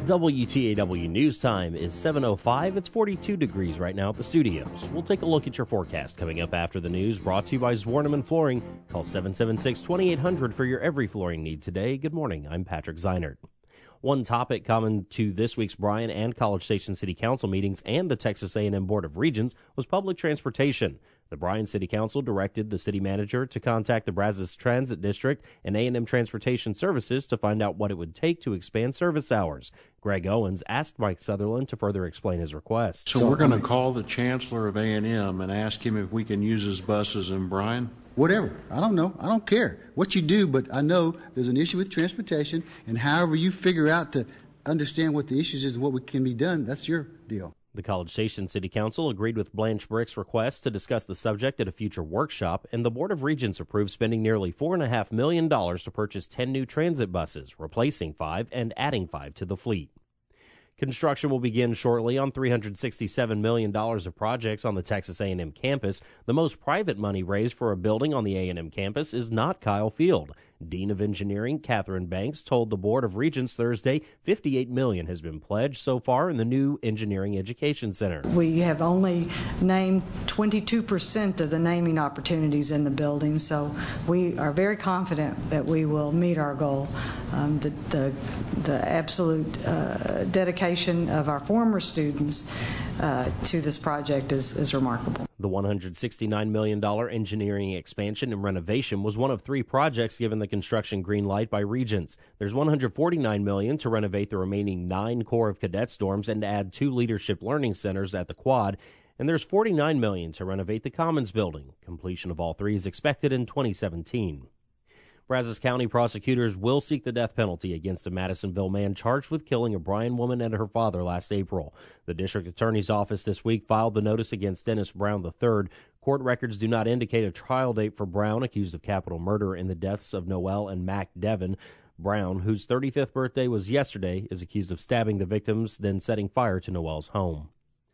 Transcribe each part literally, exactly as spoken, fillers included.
W T A W News Time is seven oh five. It's forty-two degrees right now at the studios. We'll take a look at your forecast coming up after the news, brought to you by Zwerneman Flooring. Call seven seven six, two eight hundred for your every flooring need today. Good morning. I'm Patrick Zeinert. One topic common to this week's Bryan and College Station City Council meetings and the Texas A and M Board of Regents was public transportation. The Bryan City Council directed the city manager to contact the Brazos Transit District and A and M Transportation Services to find out what it would take to expand service hours. Greg Owens asked Mike Sutherland to further explain his request. So, so we're going to call the chancellor of A and M and ask him if we can use his buses in Bryan? Whatever. I don't know. I don't care what you do, but I know there's an issue with transportation, and however you figure out to understand what the issues is and what can be done, that's your deal. The College Station City Council agreed with Blanche Brick's request to discuss the subject at a future workshop, and the Board of Regents approved spending nearly four point five million dollars to purchase ten new transit buses, replacing five and adding five to the fleet. Construction will begin shortly on three hundred sixty-seven million dollars of projects on the Texas A and M campus. The most private money raised for a building on the A and M campus is not Kyle Field. Dean of Engineering Catherine Banks told the Board of Regents Thursday fifty-eight million dollars has been pledged so far in the new Engineering Education Center. We have only named twenty-two percent of the naming opportunities in the building, so we are very confident that we will meet our goal. Um, the, the, the absolute uh, dedication of our former students uh, to this project is, is remarkable. The one hundred sixty-nine million dollars engineering expansion and renovation was one of three projects given the construction green light by Regents. There's one hundred forty-nine million dollars to renovate the remaining nine Corps of Cadets dorms and add two leadership learning centers at the Quad. And there's forty-nine million dollars to renovate the Commons building. Completion of all three is expected in twenty seventeen. Brazos County prosecutors will seek the death penalty against a Madisonville man charged with killing a Bryan woman and her father last April. The district attorney's office this week filed the notice against Dennis Brown the third. Court records do not indicate a trial date for Brown, accused of capital murder in the deaths of Noel and Mac Devon. Brown, whose thirty-fifth birthday was yesterday, is accused of stabbing the victims, then setting fire to Noel's home.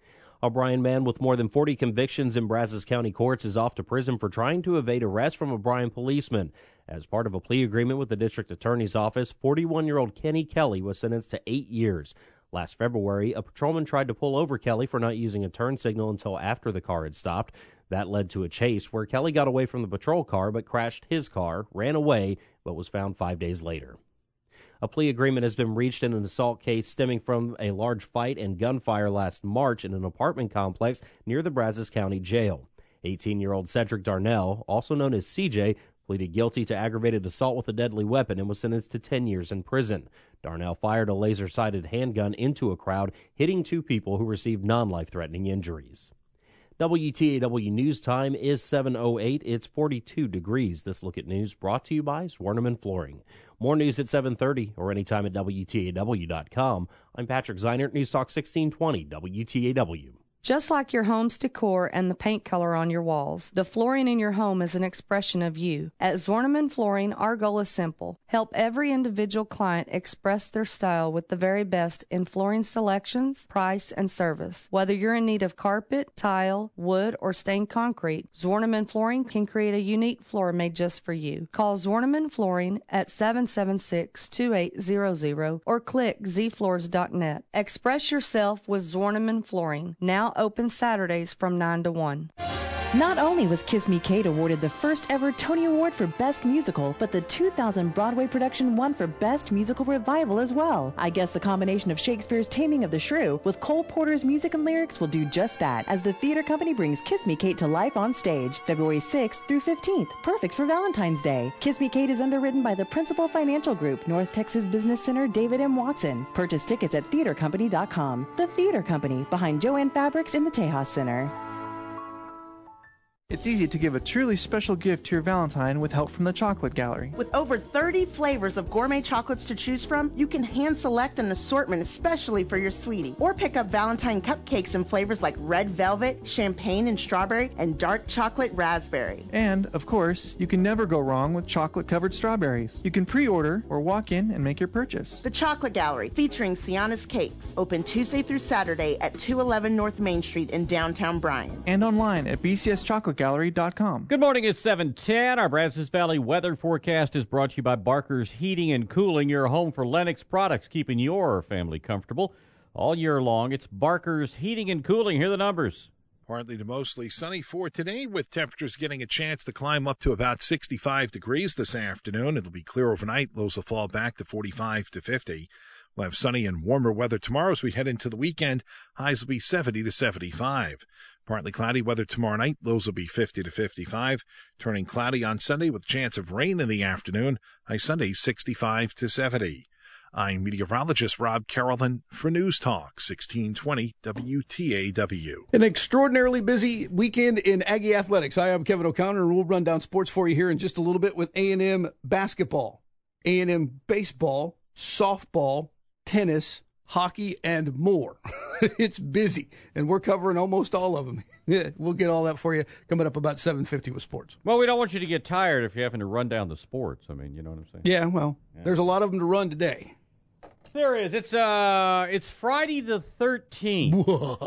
A Bryan man with more than forty convictions in Brazos County courts is off to prison for trying to evade arrest from a Bryan policeman. As part of a plea agreement with the district attorney's office, forty-one-year-old Kenny Kelly was sentenced to eight years. Last February, a patrolman tried to pull over Kelly for not using a turn signal until after the car had stopped. That led to a chase where Kelly got away from the patrol car but crashed his car, ran away, but was found five days later. A plea agreement has been reached in an assault case stemming from a large fight and gunfire last March in an apartment complex near the Brazos County Jail. eighteen-year-old Cedric Darnell, also known as C J, pleaded guilty to aggravated assault with a deadly weapon and was sentenced to ten years in prison. Darnell fired a laser-sighted handgun into a crowd, hitting two people who received non-life-threatening injuries. W T A W News Time is seven oh eight. It's forty-two degrees. This Look at News brought to you by Zwerneman Flooring. More news at seven thirty or anytime at W T A W dot com. I'm Patrick Zeinert, News Talk sixteen twenty W T A W. Just like your home's decor and the paint color on your walls, the flooring in your home is an expression of you. At Zwerneman Flooring, our goal is simple. Help every individual client express their style with the very best in flooring selections, price, and service. Whether you're in need of carpet, tile, wood, or stained concrete, Zwerneman Flooring can create a unique floor made just for you. Call Zwerneman Flooring at seven seven six, two eight zero zero or click z floors dot net. Express yourself with Zwerneman Flooring. Now open Saturdays from nine to one. Not only was Kiss Me Kate awarded the first ever Tony Award for Best Musical, but the two thousand Broadway production won for Best Musical Revival as well. I guess the combination of Shakespeare's Taming of the Shrew with Cole Porter's music and lyrics will do just that, as the theater company brings Kiss Me Kate to life on stage, February sixth through fifteenth, perfect for Valentine's Day. Kiss Me Kate is underwritten by the Principal Financial Group, North Texas Business Center, David M. Watson. Purchase tickets at theater company dot com. The Theater Company, behind Joanne Fabrics in the Tejas Center. It's easy to give a truly special gift to your Valentine with help from the Chocolate Gallery. With over thirty flavors of gourmet chocolates to choose from, you can hand select an assortment especially for your sweetie. Or pick up Valentine cupcakes in flavors like red velvet, champagne and strawberry, and dark chocolate raspberry. And, of course, you can never go wrong with chocolate-covered strawberries. You can pre-order or walk in and make your purchase. The Chocolate Gallery, featuring Sienna's Cakes, open Tuesday through Saturday at two eleven North Main Street in downtown Bryan. And online at b c s chocolate gallery dot com. Good morning, it's seven ten. Our Brazos Valley weather forecast is brought to you by Barker's Heating and Cooling, your home for Lennox products, keeping your family comfortable all year long. It's Barker's Heating and Cooling. Here are the numbers. Partly to mostly sunny for today, with temperatures getting a chance to climb up to about sixty-five degrees this afternoon. It'll be clear overnight. Lows will fall back to forty-five to fifty. We'll have sunny and warmer weather tomorrow as we head into the weekend. Highs will be seventy to seventy-five. Partly cloudy weather tomorrow night. Lows will be fifty to fifty-five. Turning cloudy on Sunday with a chance of rain in the afternoon. High Sunday sixty-five to seventy. I'm meteorologist Rob Carolyn for News Talk sixteen twenty W T A W. An extraordinarily busy weekend in Aggie athletics. Hi, I'm Kevin O'Connor, and we'll run down sports for you here in just a little bit with A and M basketball, A and M baseball, softball, tennis, hockey, and more. It's busy, and we're covering almost all of them. Yeah, we'll get all that for you coming up about seven fifty with sports. Well, we don't want you to get tired if you're having to run down the sports. I mean, you know what I'm saying? Yeah, well, yeah. There's a lot of them to run today. There is. It's uh, it's Friday the thirteenth.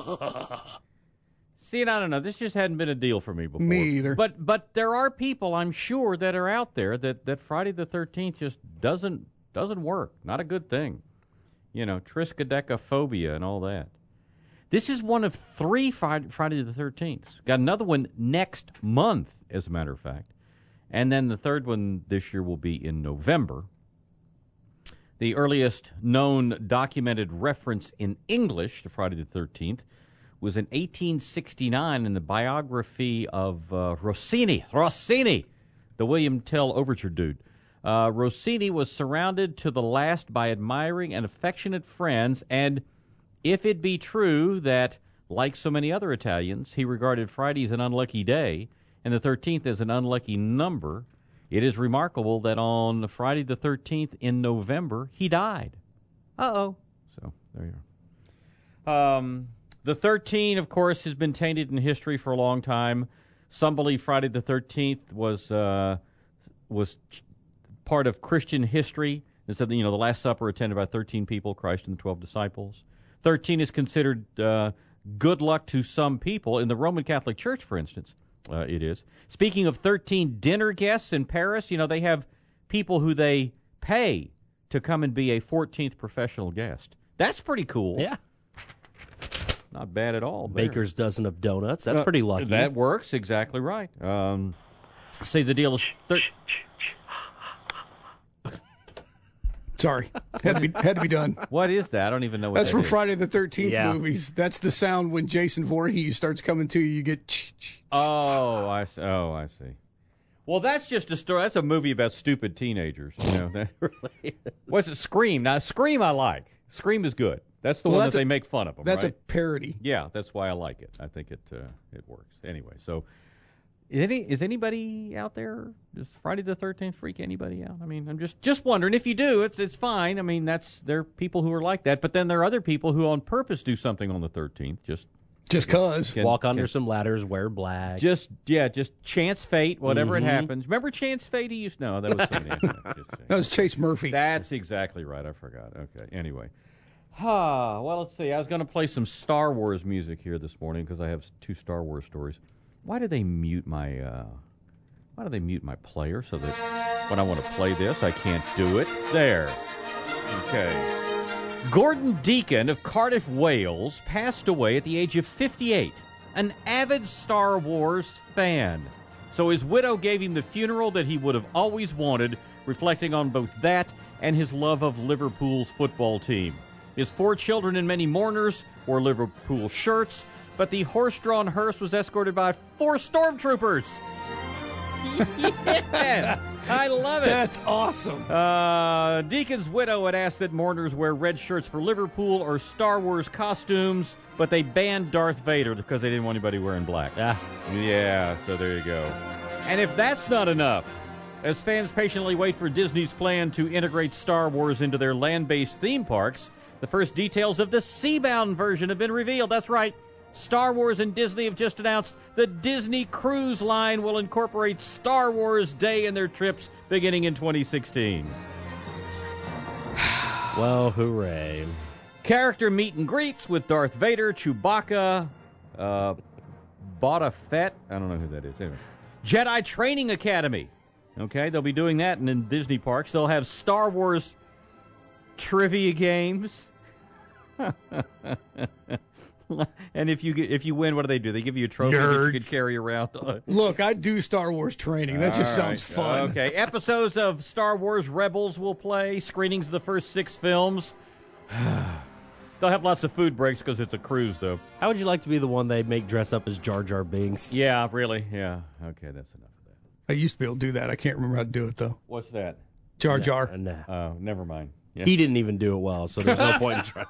See, and I don't know. This just hadn't been a deal for me before. Me either. But but there are people, I'm sure, that are out there that, that Friday the thirteenth just doesn't doesn't work. Not a good thing. You know, triskaidekaphobia and all that. This is one of three Friday, Friday the thirteenths. Got another one next month, as a matter of fact. And then the third one this year will be in November. The earliest known documented reference in English to Friday the thirteenth was in eighteen sixty-nine in the biography of uh, Rossini. Rossini, the William Tell Overture dude. Uh, Rossini was surrounded to the last by admiring and affectionate friends, and if it be true that, like so many other Italians, he regarded Friday as an unlucky day and the thirteenth as an unlucky number, it is remarkable that on Friday the thirteenth in November, he died. Uh-oh. So, there you are. Um, the thirteen, of course, has been tainted in history for a long time. Some believe Friday the thirteenth was uh, was part of Christian history. It said, you know, the Last Supper attended by thirteen people, Christ and the twelve disciples. thirteen is considered uh, good luck to some people. In the Roman Catholic Church, for instance, uh, it is. Speaking of thirteen dinner guests in Paris, you know, they have people who they pay to come and be a fourteenth professional guest. That's pretty cool. Yeah. Not bad at all. Baker's there. dozen of donuts. That's uh, pretty lucky. That works. Exactly right. Um, say the deal is... Thir- Sorry, had to be had to be done. What is that? I don't even know what That's that from is. Friday the thirteenth Yeah. movies. That's the sound when Jason Voorhees starts coming to you. You get. Ch- ch- Oh, I see. Oh, I see. Well, that's just a story. That's a movie about stupid teenagers. You know. That really is. What's it? Scream. Now, Scream I like. Scream is good. That's the Well, one that's that a- they make fun of them. That's right? a parody. Yeah, that's why I like it. I think it uh, it works. Anyway, so is any is anybody out there? Does Friday the thirteenth freak anybody out? I mean, I'm just just wondering. If you do, it's it's fine. I mean, that's there are people who are like that, but then there are other people who on purpose do something on the thirteenth. Just Just cause. can- Walk under can- some ladders, wear black. Just yeah, just chance fate, whatever Mhm. it happens. Remember chance fate? He used no, that was somebody else. Just saying. That was Chase Murphy. That's exactly right. I forgot. Okay. Anyway. Ah, well, let's see. I was going to play some Star Wars music here this morning because I have two Star Wars stories. Why do they mute my uh, why do they mute my player so that when I want to play this, I can't do it? There. Okay. Gordon Deacon of Cardiff, Wales, passed away at the age of fifty-eight, an avid Star Wars fan. So his widow gave him the funeral that he would have always wanted, reflecting on both that and his love of Liverpool's football team. His four children and many mourners wore Liverpool shirts, but the horse-drawn hearse was escorted by four stormtroopers. Yes, I love it. That's awesome. Uh, Deacon's widow had asked that mourners wear red shirts for Liverpool or Star Wars costumes, but they banned Darth Vader because they didn't want anybody wearing black. Ah, yeah, so there you go. And if that's not enough, as fans patiently wait for Disney's plan to integrate Star Wars into their land-based theme parks, the first details of the Seabound version have been revealed. That's right. Star Wars and Disney have just announced the Disney Cruise Line will incorporate Star Wars Day in their trips beginning in twenty sixteen. Well, hooray. Character meet and greets with Darth Vader, Chewbacca, uh, Boba Fett. I don't know who that is. Anyway, Jedi Training Academy. Okay, they'll be doing that in, in Disney parks. They'll have Star Wars trivia games. And if you get, if you win, what do they do? They give you a trophy that you could carry around. Look, I do Star Wars training. That just All sounds right. fun. Okay, episodes of Star Wars Rebels will play. Screenings of the first six films. They'll have lots of food breaks because it's a cruise, though. How would you like to be the one they make dress up as Jar Jar Binks? Yeah, really? Yeah. Okay, that's enough of that. I used to be able to do that. I can't remember how to do it, though. What's that? Jar Jar. Uh, nah. Oh, never mind. Yeah. He didn't even do it well, so there's no point in trying.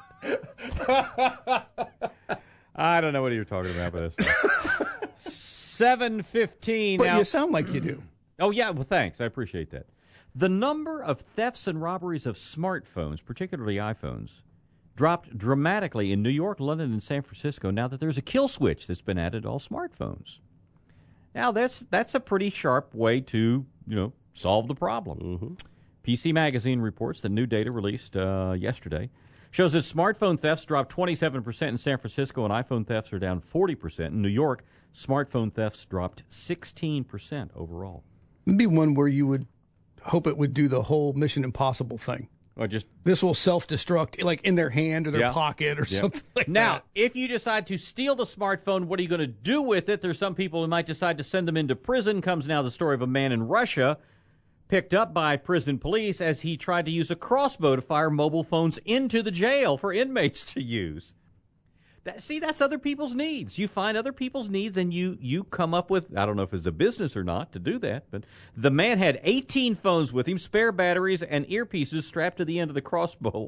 I don't know what you're talking about, but that's fine. seven fifteen. But now. you sound like you do. Oh, yeah, well, thanks. I appreciate that. The number of thefts and robberies of smartphones, particularly iPhones, dropped dramatically in New York, London, and San Francisco now that there's a kill switch that's been added to all smartphones. Now, that's that's a pretty sharp way to, you know, solve the problem. Mm-hmm. P C Magazine reports that new data released uh, yesterday shows that smartphone thefts dropped twenty-seven percent in San Francisco and iPhone thefts are down forty percent. In New York, smartphone thefts dropped sixteen percent overall. It'd be one where you would hope it would do the whole Mission Impossible thing. Or just This will self-destruct, like in their hand or their Yeah. pocket or Yeah. something like Now, that. if you decide to steal the smartphone, what are you going to do with it? There's some people who might decide to send them into prison. Comes now the story of a man in Russia picked up by prison police as he tried to use a crossbow to fire mobile phones into the jail for inmates to use. That, see, that's other people's needs. You find other people's needs and you, you come up with, I don't know if it's a business or not to do that, but the man had eighteen phones with him, spare batteries, and earpieces strapped to the end of the crossbow.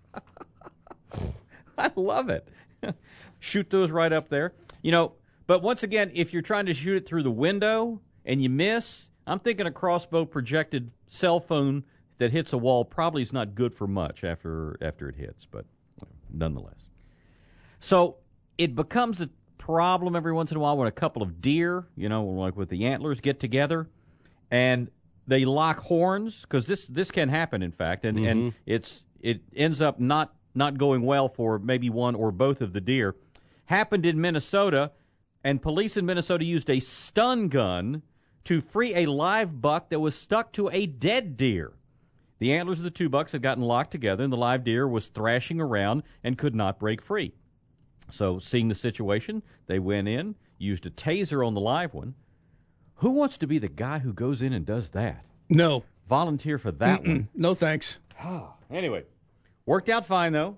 I love it. Shoot those right up there. You know, but once again, if you're trying to shoot it through the window and you miss, I'm thinking a crossbow projected cell phone that hits a wall probably is not good for much after after it hits, but nonetheless. So it becomes a problem every once in a while when a couple of deer, you know, like with the antlers, get together and they lock horns, because this this can happen, in fact, and, Mm-hmm. and it's it ends up not not going well for maybe one or both of the deer. Happened in Minnesota, and police in Minnesota used a stun gun to free a live buck that was stuck to a dead deer. The antlers of the two bucks had gotten locked together, and the live deer was thrashing around and could not break free. So, seeing the situation, they went in, used a taser on the live one. Who wants to be the guy who goes in and does that? No. Volunteer for that Mm-mm. one. No thanks. Anyway, worked out fine, though.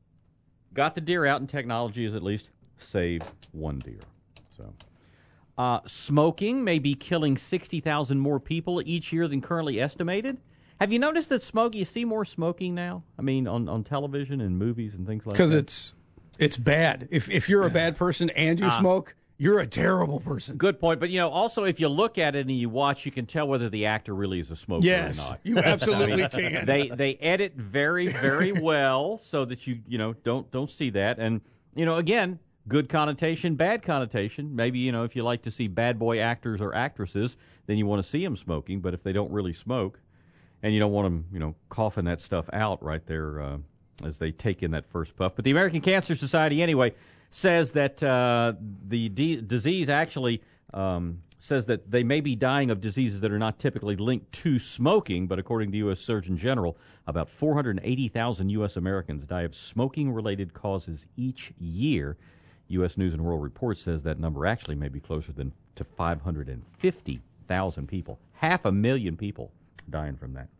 Got the deer out, and technology has at least saved one deer. So, uh, smoking may be killing sixty thousand more people each year than currently estimated. Have you noticed that smoke, you see more smoking now? I mean, on, on television and movies and things like that? Because it's, it's bad. If, if you're a bad person and you Ah. smoke, you're a terrible person. Good point. But, you know, also if you look at it and you watch, you can tell whether the actor really is a smoker Yes, or not. you absolutely I mean, can. They they edit very, very well so that you, you know, don't don't see that. And, you know, again, good connotation, bad connotation. Maybe, you know, if you like to see bad boy actors or actresses, then you want to see them smoking. But if they don't really smoke and you don't want them, you know, coughing that stuff out right there uh, as they take in that first puff. But the American Cancer Society, anyway, says that uh, the d- disease actually um, says that they may be dying of diseases that are not typically linked to smoking, but according to the U S Surgeon General, about four hundred eighty thousand U S Americans die of smoking-related causes each year. U S News and World Report says that number actually may be closer than to five hundred fifty thousand people. Half a million people dying from that.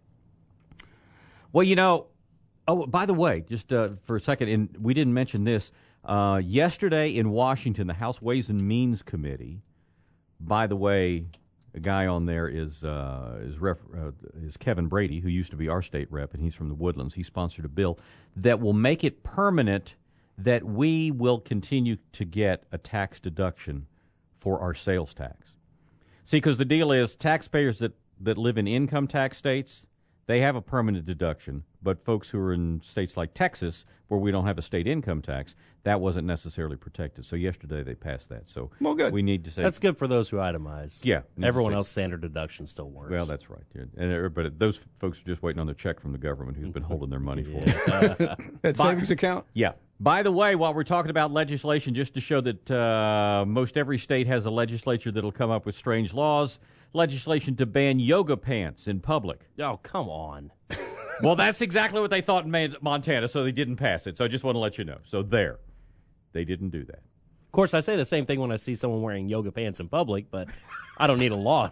Well, you know, oh, by the way, just uh, for a second, and we didn't mention this, uh, yesterday in Washington, the House Ways and Means Committee, by the way, a guy on there is uh, is, ref, uh, is Kevin Brady, who used to be our state rep, and he's from the Woodlands. He sponsored a bill that will make it permanent that we will continue to get a tax deduction for our sales tax. See, because the deal is taxpayers that, that live in income tax states, they have a permanent deduction, but folks who are in states like Texas, where we don't have a state income tax, that wasn't necessarily protected. So yesterday they passed that. So well, good. we need to say That's good for those who itemize. Yeah, Everyone say, else standard deduction still works. Well, that's right. Yeah. And everybody, those folks are just waiting on their check from the government who's been holding their money for them. That savings account? Yeah. By the way, while we're talking about legislation, just to show that uh, most every state has a legislature that'll come up with strange laws, legislation to ban yoga pants in public. Oh, come on. Well, that's exactly what they thought in Man- Montana, so they didn't pass it. So I just want to let you know. So there. They didn't do that. Of course, I say the same thing when I see someone wearing yoga pants in public, but I don't need a law.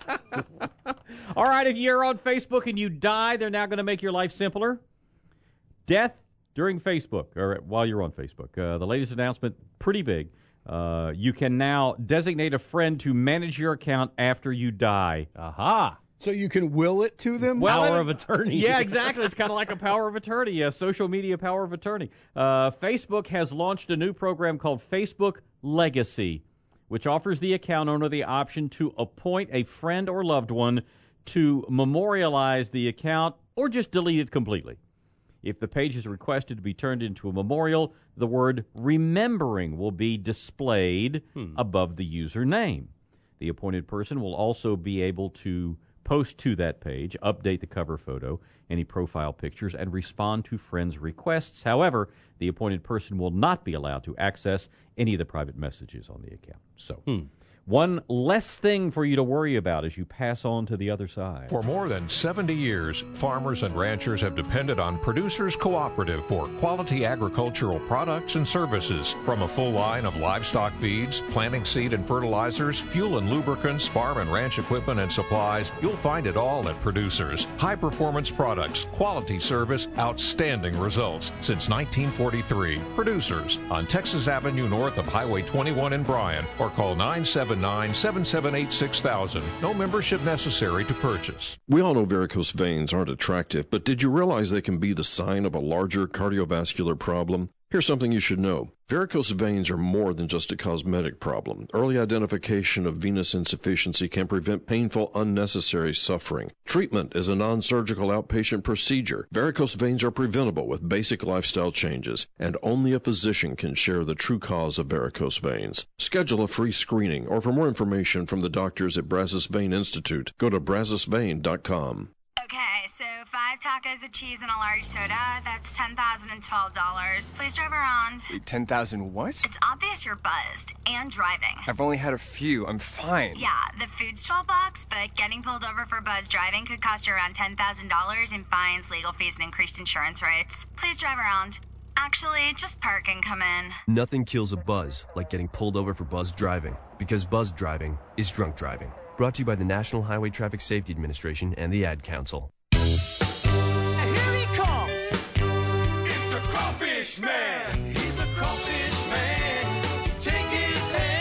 All right, if you're on Facebook and you die, they're now going to make your life simpler. Death during Facebook, or while you're on Facebook. Uh, the latest announcement, pretty big. Uh, you can now designate a friend to manage your account after you die. Aha. So you can will it to them? Well, power of attorney. Yeah, exactly. It's kind of like a power of attorney, a social media power of attorney. Uh, Facebook has launched a new program called Facebook Legacy, which offers the account owner the option to appoint a friend or loved one to memorialize the account or just delete it completely. If the page is requested to be turned into a memorial, the word remembering will be displayed hmm. above the user name. The appointed person will also be able to post to that page, update the cover photo, any profile pictures, and respond to friends' requests. However, the appointed person will not be allowed to access any of the private messages on the account. So, hmm. one less thing for you to worry about as you pass on to the other side. For more than seventy years, farmers and ranchers have depended on Producers Cooperative for quality agricultural products and services. From a full line of livestock feeds, planting seed and fertilizers, fuel and lubricants, farm and ranch equipment and supplies, you'll find it all at Producers. High-performance products, quality service, outstanding results. Since nineteen forty-three, Producers on Texas Avenue north of Highway twenty-one in Bryan, or call nine seven nine, seven seven eight, six thousand. No membership necessary to purchase. We all know varicose veins aren't attractive, but did you realize they can be the sign of a larger cardiovascular problem? Here's something you should know. Varicose veins are more than just a cosmetic problem. Early identification of venous insufficiency can prevent painful, unnecessary suffering. Treatment is a non-surgical outpatient procedure. Varicose veins are preventable with basic lifestyle changes, and only a physician can share the true cause of varicose veins. Schedule a free screening, or for more information from the doctors at Brazos Vein Institute, go to brazos vein dot com. Okay, so five tacos of cheese and a large soda, that's ten thousand twelve dollars. Please drive around. Wait, ten thousand what? It's obvious you're buzzed and driving. I've only had a few. I'm fine. Yeah, the food's twelve bucks, but getting pulled over for buzz driving could cost you around ten thousand dollars in fines, legal fees, and increased insurance rates. Please drive around. Actually, just park and come in. Nothing kills a buzz like getting pulled over for buzz driving, because buzz driving is drunk driving. Brought to you by the National Highway Traffic Safety Administration and the Ad Council. And here he comes. It's the Crawfish Man. He's a crawfish man. Take his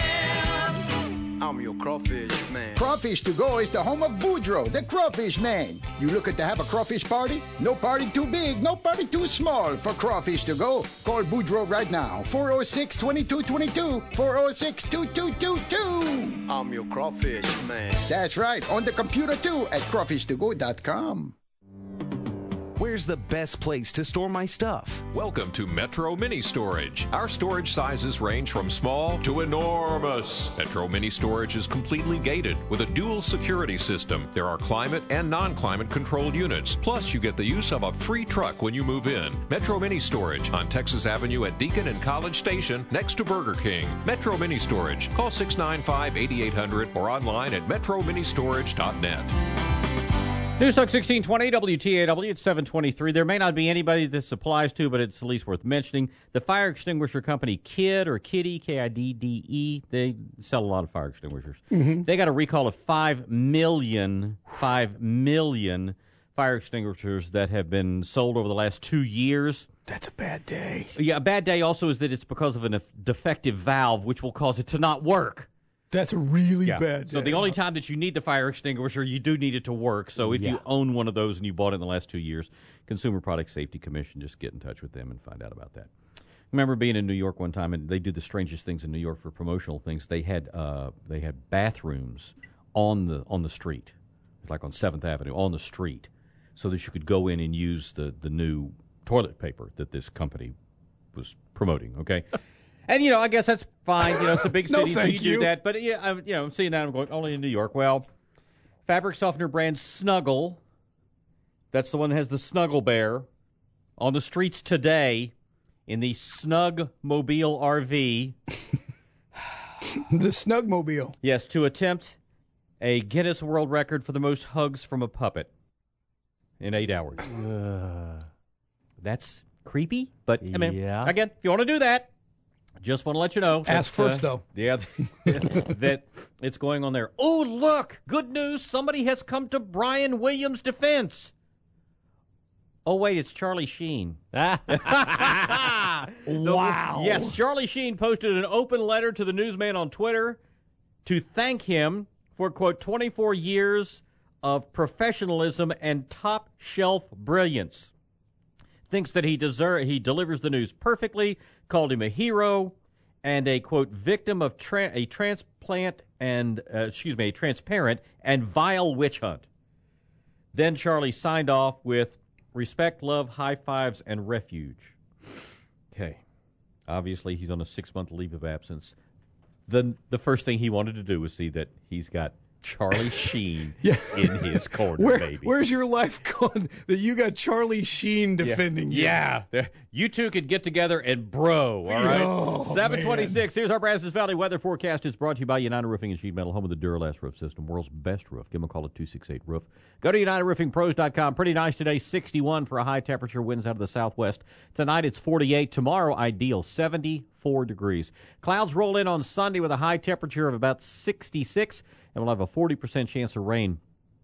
hand. I'm your Crawfish Man. Crawfish to Go is the home of Boudreaux, the Crawfish Man. You looking to have a crawfish party? No party too big, no party too small for Crawfish to Go. Call Boudreaux right now. four oh six, two two two two. four oh six, two two two two. I'm your Crawfish Man. That's right, on the computer too at crawfish to go dot com. Where's the best place to store my stuff? Welcome to Metro Mini Storage. Our storage sizes range from small to enormous. Metro Mini Storage is completely gated with a dual security system. There are climate and non-climate controlled units. Plus, you get the use of a free truck when you move in. Metro Mini Storage on Texas Avenue at Deacon and College Station next to Burger King. Metro Mini Storage. Call six nine five, eight eight hundred or online at metro mini storage dot net. News Talk sixteen twenty, W T A W, it's seven twenty-three. There may not be anybody this applies to, but it's at least worth mentioning. The fire extinguisher company Kidd, or Kidde, K I D D E, they sell a lot of fire extinguishers. Mm-hmm. They got a recall of five million, five million fire extinguishers that have been sold over the last two years. That's a bad day. Yeah, a bad day also is that it's because of a defective valve, which will cause it to not work. That's a really yeah. bad day. So the only time that you need the fire extinguisher, you do need it to work. So if yeah. you own one of those and you bought it in the last two years, Consumer Product Safety Commission, just get in touch with them and find out about that. I remember being in New York one time, and they do the strangest things in New York for promotional things. They had uh, they had bathrooms on the on the street, like on seventh Avenue, on the street, so that you could go in and use the, the new toilet paper that this company was promoting, okay? And, you know, I guess that's fine. You know, it's a big city, no, so you, you do that. But, yeah, I'm, you know, I'm seeing that. I'm going, only in New York. Well, fabric softener brand Snuggle, that's the one that has the Snuggle Bear, on the streets today in the Snugmobile R V. The Snugmobile. Yes, to attempt a Guinness World Record for the most hugs from a puppet in eight hours. Uh, that's creepy, but I mean, yeah. again, if you want to do that, just want to let you know. Ask that, first, uh, though. Yeah, that it's going on there. Oh, look, good news. Somebody has come to Brian Williams' defense. Oh, wait, it's Charlie Sheen. Wow. Yes, Charlie Sheen posted an open letter to the newsman on Twitter to thank him for, quote, twenty-four years of professionalism and top-shelf brilliance. Thinks that he deserve, he delivers the news perfectly, called him a hero, and a, quote, victim of tra- a transplant and, uh, excuse me, a transparent and vile witch hunt. Then Charlie signed off with respect, love, high fives, and refuge. Okay. Obviously, he's on a six-month leave of absence. The, the first thing he wanted to do was see that he's got Charlie Sheen yeah. in his corner, Where, baby. Where's your life gone that you got Charlie Sheen defending yeah. you? Yeah. You two could get together and bro, all right? Oh, seven twenty-six. Here's our Brazos Valley weather forecast. It's brought to you by United Roofing and Sheet Metal, home of the Duralast roof system, world's best roof. Give them a call at two six eight roof. Go to United Roofing Pros dot com. Pretty nice today, sixty-one for a high temperature, winds out of the southwest. Tonight it's forty-eight. Tomorrow, ideal, seventy-four degrees. Clouds roll in on Sunday with a high temperature of about sixty-six, and we'll have a forty percent chance of rain.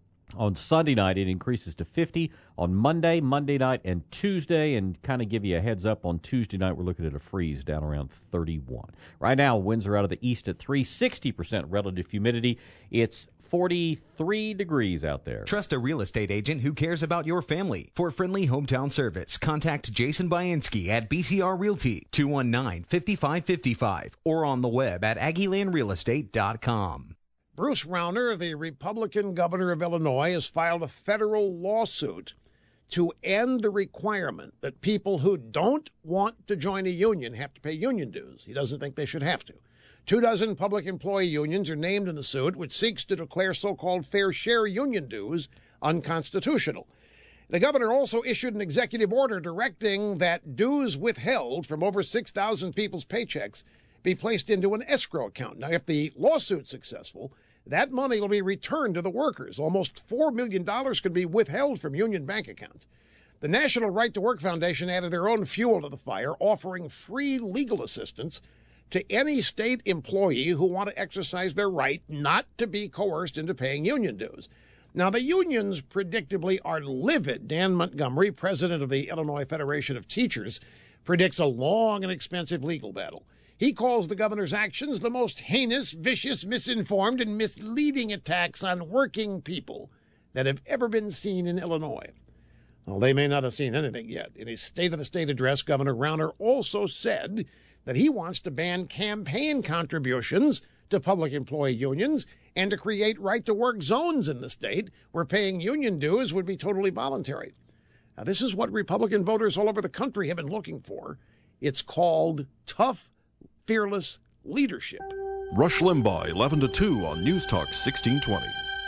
On Sunday night, it increases to fifty. On Monday, Monday night, and Tuesday, and kind of give you a heads up, on Tuesday night, we're looking at a freeze down around thirty-one. Right now, winds are out of the east at three, sixty percent relative humidity. It's forty-three degrees out there. Trust a real estate agent who cares about your family. For friendly hometown service, contact Jason Bainski at B C R Realty, two one nine, five five five five, or on the web at Aggie Land Real Estate dot com. Bruce Rauner, the Republican governor of Illinois, has filed a federal lawsuit to end the requirement that people who don't want to join a union have to pay union dues. He doesn't think they should have to. Two dozen public employee unions are named in the suit, which seeks to declare so-called fair share union dues unconstitutional. The governor also issued an executive order directing that dues withheld from over six thousand people's paychecks be placed into an escrow account. Now, if the lawsuit's successful, that money will be returned to the workers. Almost four million dollars could be withheld from union bank accounts. The National Right to Work Foundation added their own fuel to the fire, offering free legal assistance to any state employee who want to exercise their right not to be coerced into paying union dues. Now, the unions predictably are livid. Dan Montgomery, president of the Illinois Federation of Teachers, predicts a long and expensive legal battle. He calls the governor's actions the most heinous, vicious, misinformed, and misleading attacks on working people that have ever been seen in Illinois. Well, they may not have seen anything yet. In his State of the State address, Governor Rauner also said that he wants to ban campaign contributions to public employee unions and to create right-to-work zones in the state where paying union dues would be totally voluntary. Now, this is what Republican voters all over the country have been looking for. It's called tough, fearless leadership. Rush Limbaugh, eleven to two on News Talk sixteen twenty.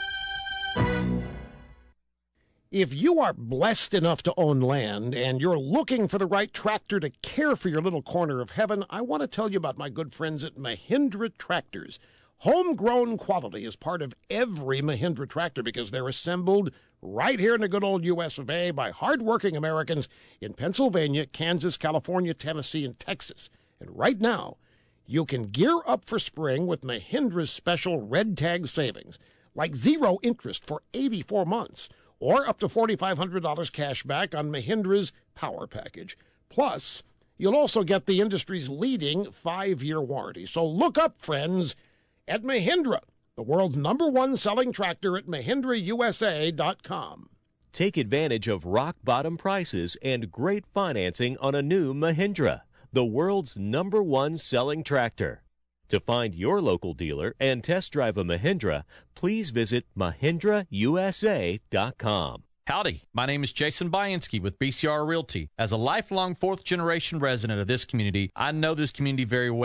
If you are blessed enough to own land and you're looking for the right tractor to care for your little corner of heaven, I want to tell you about my good friends at Mahindra Tractors. Homegrown quality is part of every Mahindra tractor because they're assembled right here in the good old U S of A by hardworking Americans in Pennsylvania, Kansas, California, Tennessee, and Texas. And right now, you can gear up for spring with Mahindra's special red tag savings, like zero interest for eighty-four months, or up to four thousand five hundred dollars cash back on Mahindra's Power Package. Plus, you'll also get the industry's leading five-year warranty. So look up, friends, at Mahindra, the world's number one selling tractor at Mahindra U S A dot com. Take advantage of rock-bottom prices and great financing on a new Mahindra, the world's number one selling tractor. To find your local dealer and test drive a Mahindra, please visit Mahindra U S A dot com. Howdy, my name is Jason Bainski with B C R Realty. As a lifelong fourth-generation resident of this community, I know this community very well.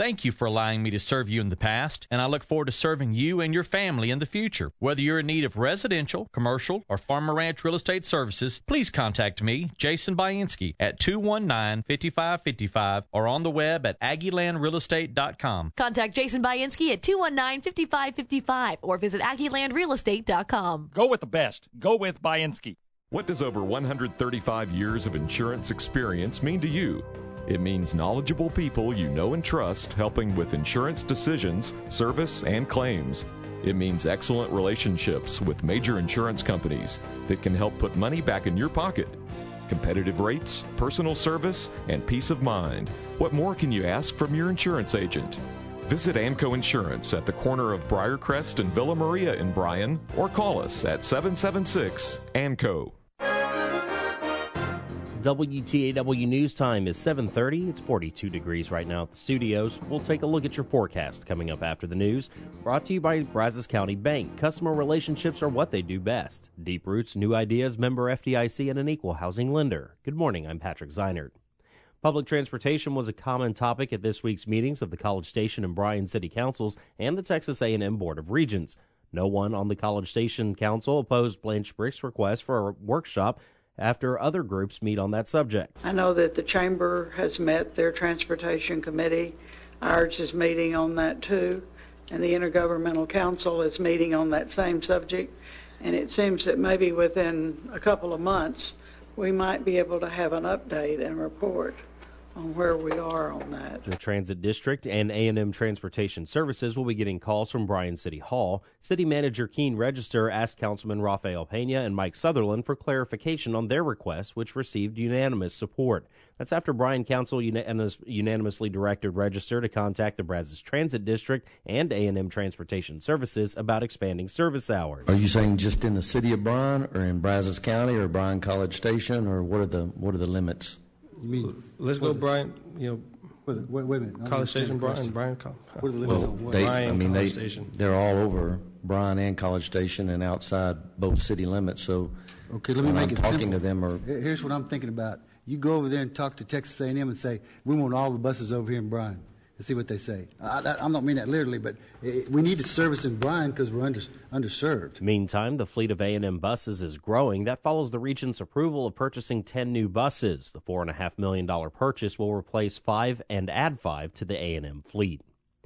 Thank you for allowing me to serve you in the past, and I look forward to serving you and your family in the future. Whether you're in need of residential, commercial, or farm or ranch real estate services, please contact me, Jason Bainski, at two one nine, five five five five or on the web at Aggie Land Real Estate dot com. Contact Jason Bainski at two one nine, five five five five or visit Aggie Land Real Estate dot com. Go with the best. Go with Bainski. What does over one hundred thirty-five years of insurance experience mean to you? It means knowledgeable people you know and trust helping with insurance decisions, service, and claims. It means excellent relationships with major insurance companies that can help put money back in your pocket. Competitive rates, personal service, and peace of mind. What more can you ask from your insurance agent? Visit ANCO Insurance at the corner of Briarcrest and Villa Maria in Bryan or call us at seven seven six A N C O. W T A W News Time is seven thirty. It's forty-two degrees right now at the studios. We'll take a look at your forecast coming up after the news. Brought to you by Brazos County Bank. Customer relationships are what they do best. Deep roots, new ideas, member F D I C, and an equal housing lender. Good morning. I'm Patrick Zeinert. Public transportation was a common topic at this week's meetings of the College Station and Bryan City Councils and the Texas A and M Board of Regents. No one on the College Station Council opposed Blanche Brick's request for a workshop after other groups meet on that subject. I know that the Chamber has met their Transportation Committee. Ours is meeting on that too, and the Intergovernmental Council is meeting on that same subject. And it seems that maybe within a couple of months, we might be able to have an update and report on where we are on that. The Transit District and A and M Transportation Services will be getting calls from Bryan City Hall. City Manager Keene Register asked Councilman Rafael Pena and Mike Sutherland for clarification on their request, which received unanimous support. That's after Bryan Council unanimous, unanimously directed Register to contact the Brazos Transit District and A and M Transportation Services about expanding service hours. Are you saying just in the city of Bryan, or in Brazos County, or Bryan College Station, or what are the what are the limits? You mean, let's go Bryan, you know, wait, wait, wait a minute. College Station, Bryan, Bryan. What are the limits well, on what? They, Bryan, I mean, College they, Station. they're all over Bryan and College Station and outside both city limits. So, okay, let me make I'm it talking simple. to them or here's what I'm thinking about. You go over there and talk to Texas A and M and say, we want all the buses over here in Bryan. And see what they say. I, I, I don't mean that literally, but it, we need to service in Bryan because we're under, underserved. Meantime, the fleet of A and M buses is growing. That follows the Regent's approval of purchasing ten new buses. The four point five million dollars purchase will replace five and add five to the A and M fleet.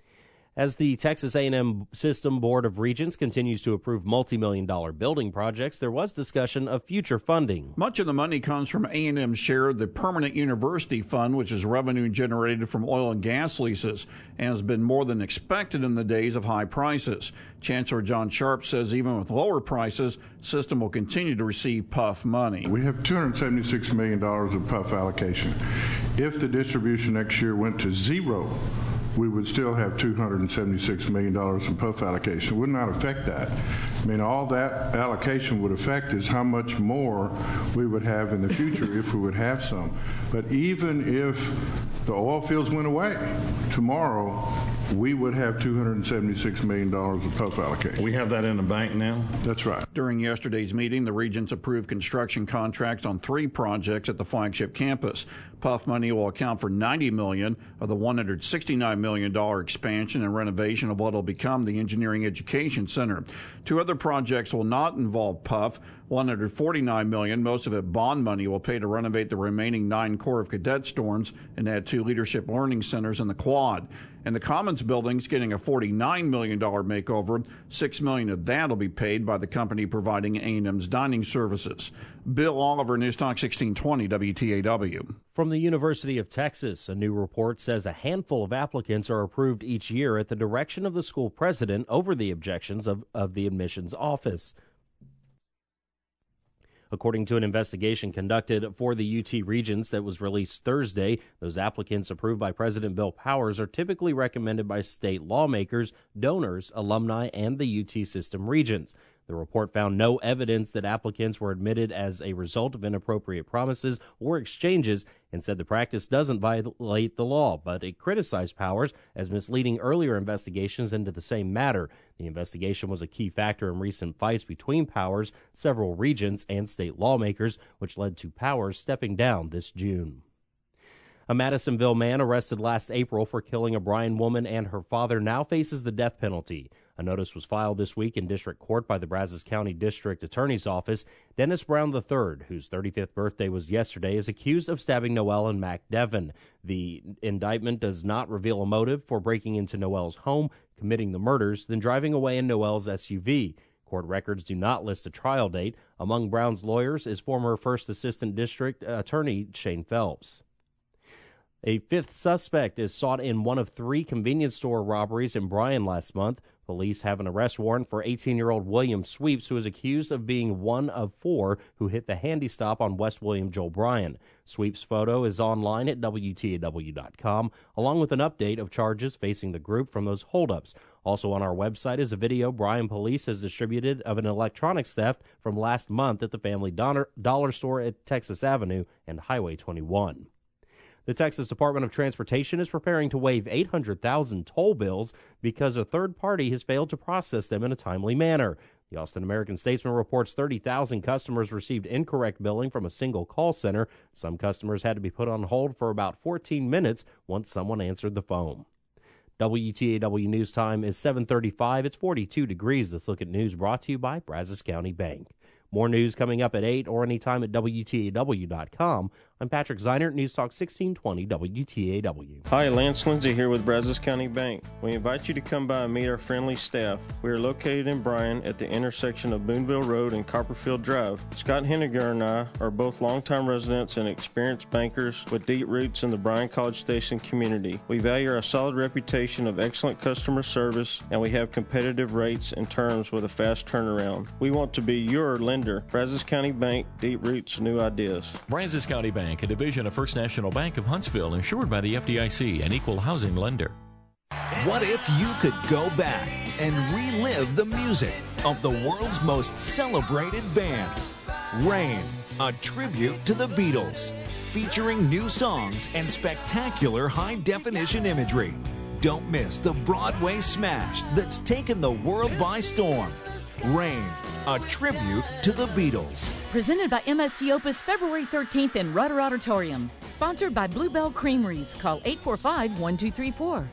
As the Texas A and M System Board of Regents continues to approve multi-million dollar building projects, there was discussion of future funding. Much of the money comes from A and M's share of the Permanent University Fund, which is revenue generated from oil and gas leases and has been more than expected in the days of high prices. Chancellor John Sharp says even with lower prices, System will continue to receive P U F money. We have two hundred seventy-six million dollars of P U F allocation. If the distribution next year went to zero, we would still have two hundred seventy-six million dollars in P U F allocation. It would not affect that. I mean, all that allocation would affect is how much more we would have in the future if we would have some. But even if the oil fields went away tomorrow, we would have two hundred seventy-six million dollars of P U F allocation. We have that in the bank now? That's right. During yesterday's meeting, the Regents approved construction contracts on three projects at the flagship campus. P U F money will account for ninety million dollars of the one hundred sixty-nine million dollars expansion and renovation of what will become the Engineering Education Center. Two other projects will not involve P U F. one hundred forty-nine million dollars, most of it bond money, will pay to renovate the remaining nine Corps of Cadets dorms and add two leadership learning centers in the Quad. And the Commons building's getting a forty-nine million dollars makeover. six million dollars of that will be paid by the company providing A and M's dining services. Bill Oliver, News Talk sixteen twenty W T A W. From the University of Texas, a new report says a handful of applicants are approved each year at the direction of the school president over the objections of, of the admissions office. According to an investigation conducted for the U T Regents that was released Thursday, those applicants approved by President Bill Powers are typically recommended by state lawmakers, donors, alumni, and the U T System Regents. The report found no evidence that applicants were admitted as a result of inappropriate promises or exchanges and said the practice doesn't violate the law, but it criticized Powers as misleading earlier investigations into the same matter. The investigation was a key factor in recent fights between Powers, several regents, and state lawmakers, which led to Powers stepping down this June. A Madisonville man arrested last April for killing a Bryan woman and her father now faces the death penalty. A notice was filed this week in district court by the Brazos County District Attorney's Office. Dennis Brown the third, whose thirty-fifth birthday was yesterday, is accused of stabbing Noel and Mac Devon. The indictment does not reveal a motive for breaking into Noel's home, committing the murders, then driving away in Noel's S U V. Court records do not list a trial date. Among Brown's lawyers is former First Assistant District Attorney Shane Phelps. A fifth suspect is sought in one of three convenience store robberies in Bryan last month. Police have an arrest warrant for eighteen-year-old William Sweeps, who is accused of being one of four who hit the Handy Stop on West William Joel Bryan. Sweeps' photo is online at W T A W dot com, along with an update of charges facing the group from those holdups. Also on our website is a video Bryan Police has distributed of an electronics theft from last month at the Family Dollar, dollar Store at Texas Avenue and Highway twenty-one. The Texas Department of Transportation is preparing to waive eight hundred thousand toll bills because a third party has failed to process them in a timely manner. The Austin American-Statesman reports thirty thousand customers received incorrect billing from a single call center. Some customers had to be put on hold for about fourteen minutes once someone answered the phone. W T A W News Time is seven thirty-five. It's forty-two degrees. This look at news brought to you by Brazos County Bank. More news coming up at eight or anytime at W T A W dot com. I'm Patrick Zeinert, News Talk sixteen twenty W T A W. Hi, Lance Lindsay here with Brazos County Bank. We invite you to come by and meet our friendly staff. We are located in Bryan at the intersection of Boonville Road and Copperfield Drive. Scott Henniger and I are both longtime residents and experienced bankers with deep roots in the Bryan College Station community. We value our solid reputation of excellent customer service, and we have competitive rates and terms with a fast turnaround. We want to be your lender. Brazos County Bank, deep roots, new ideas. Brazos County Bank, a division of First National Bank of Huntsville, insured by the F D I C, an equal housing lender. What if you could go back and relive the music of the world's most celebrated band? Rain, a tribute to the Beatles, featuring new songs and spectacular high-definition imagery. Don't miss the Broadway smash that's taken the world by storm. Rain, a tribute to the Beatles. Presented by M S C Opus, February thirteenth in Rudder Auditorium. Sponsored by Bluebell Creameries. Call eight four five, one two three four.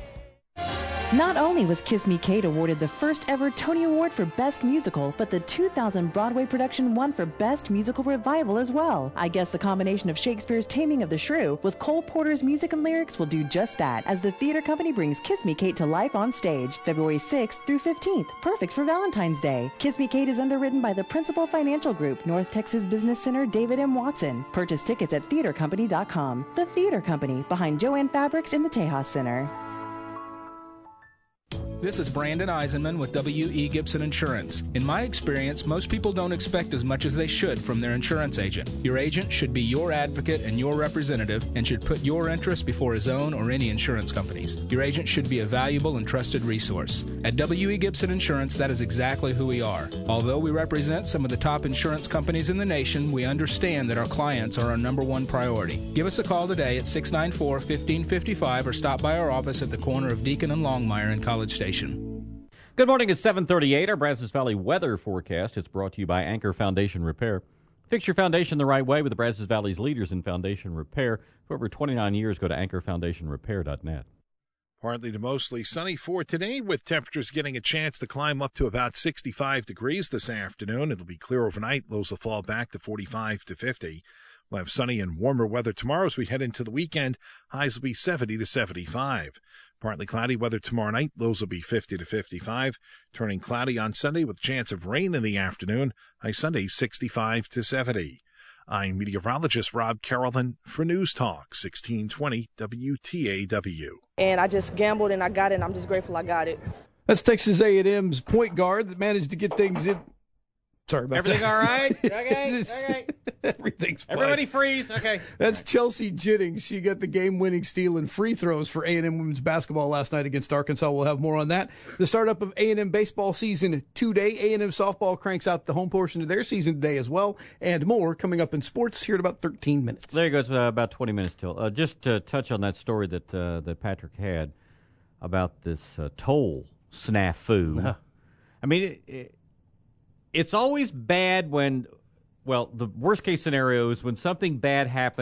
Not only was Kiss Me Kate awarded the first ever Tony Award for Best Musical, but the two thousand Broadway production won for Best Musical Revival as well. I guess the combination of Shakespeare's Taming of the Shrew with Cole Porter's music and lyrics will do just that, as the theater company brings Kiss Me Kate to life on stage, February sixth through fifteenth, perfect for Valentine's Day. Kiss Me Kate is underwritten by the Principal Financial Group, North Texas Business Center, David M. Watson. Purchase tickets at theater company dot com. The Theater Company, behind Joanne Fabrics in the Tejas Center. This is Brandon Eisenman with W E. Gibson Insurance. In my experience, most people don't expect as much as they should from their insurance agent. Your agent should be your advocate and your representative and should put your interests before his own or any insurance company's. Your agent should be a valuable and trusted resource. At W E. Gibson Insurance, that is exactly who we are. Although we represent some of the top insurance companies in the nation, we understand that our clients are our number one priority. Give us a call today at six nine four, one five five five or stop by our office at the corner of Deacon and Longmire in College Station. Good morning. It's seven thirty-eight. Our Brazos Valley weather forecast. It's brought to you by Anchor Foundation Repair. Fix your foundation the right way with the Brazos Valley's leaders in foundation repair. For over twenty-nine years, go to anchor foundation repair dot net. Partly to mostly sunny for today, with temperatures getting a chance to climb up to about sixty-five degrees this afternoon. It'll be clear overnight. Lows will fall back to forty-five to fifty. We'll have sunny and warmer weather tomorrow as we head into the weekend. Highs will be seventy to seventy-five. Partly cloudy weather tomorrow night. Lows will be fifty to fifty-five. Turning cloudy on Sunday with a chance of rain in the afternoon. High Sunday sixty-five to seventy. I'm meteorologist Rob Carolyn for News Talk sixteen twenty W T A W. And I just gambled and I got it, and I'm just grateful I got it. That's Texas A and M's point guard that managed to get things in. Sorry about Everything that. all right? Okay, okay. Everything's fine. Everybody freeze. Okay. That's Chelsea Jennings. She got the game-winning steal and free throws for A and M women's basketball last night against Arkansas. We'll have more on that. The startup of A and M baseball season today. A and M softball cranks out the home portion of their season today as well, and more coming up in sports here in about thirteen minutes. There you go. It's uh, about twenty minutes till. Uh, just to touch on that story that uh, that Patrick had about this uh, toll snafu. Uh-huh. I mean, it, it, it's always bad when, well, the worst case scenario is when something bad happens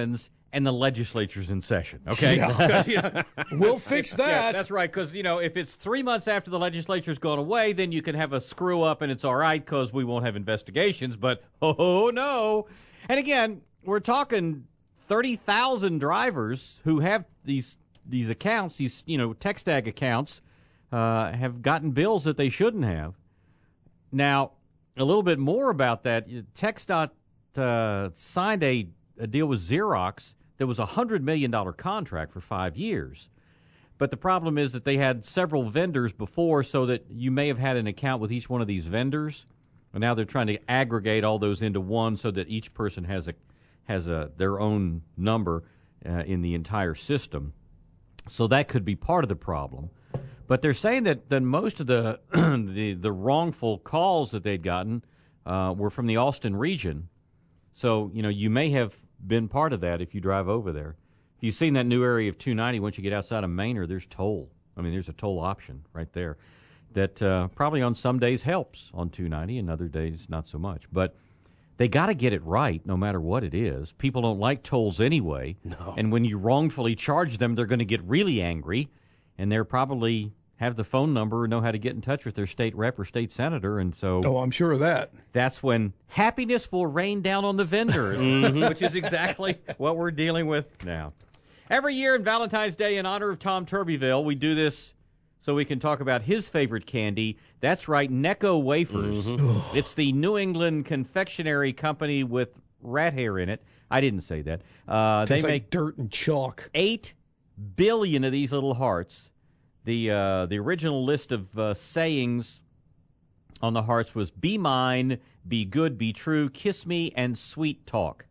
and the legislature's in session, okay? Yeah. You know, we'll fix that. Yeah, that's right, because, you know, if it's three months after the legislature's gone away, then you can have a screw-up and it's all right because we won't have investigations, but oh, no. And again, we're talking thirty thousand drivers who have these these accounts, these, you know, TxDAG accounts, uh, have gotten bills that they shouldn't have. Now, a little bit more about that, TxDOT uh, signed a, a deal with Xerox. There was a one hundred million dollars contract for five years. But the problem is that they had several vendors before, so that you may have had an account with each one of these vendors. And now they're trying to aggregate all those into one so that each person has a has a their own number uh, in the entire system. So that could be part of the problem. But they're saying that, that most of the, the the wrongful calls that they'd gotten uh, were from the Austin region. So, you know, you may have been part of that if you drive over there. If you've seen that new area of two ninety, once you get outside of Manor, there's toll. I mean, there's a toll option right there that uh, probably on some days helps on two ninety and other days not so much. But they got to get it right no matter what it is. People don't like tolls anyway. No. And when you wrongfully charge them, they're going to get really angry, and they're probably have the phone number or know how to get in touch with their state rep or state senator. And so oh, I'm sure of that. That's when happiness will rain down on the vendors, mm-hmm. which is exactly what we're dealing with now. Every year in Valentine's Day, in honor of Tom Turbyville, we do this so we can talk about his favorite candy. That's right, Necco wafers. Mm-hmm. It's the New England confectionery company with rat hair in it. I didn't say that. Uh, they Tastes like make dirt and chalk. Eight billion of these little hearts. The uh, the original list of uh, sayings on the hearts was "Be mine, be good, be true, kiss me, and sweet talk."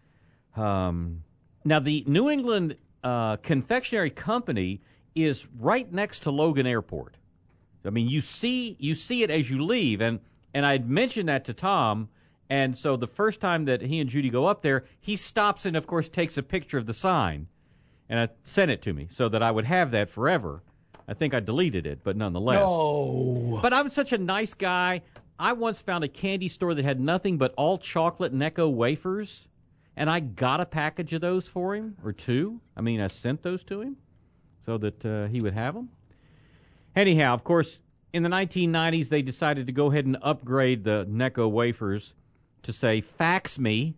Um, now, the New England uh, Confectionery Company is right next to Logan Airport. I mean, you see you see it as you leave, and and I'd mentioned that to Tom, and so the first time that he and Judy go up there, he stops and, of course, takes a picture of the sign, and I sent it to me so that I would have that forever. I think I deleted it, but nonetheless. No. But I'm such a nice guy. I once found a candy store that had nothing but all chocolate Necco wafers, and I got a package of those for him, or two. I mean, I sent those to him so that uh, he would have them. Anyhow, of course, in the nineteen nineties, they decided to go ahead and upgrade the Necco wafers to say, fax me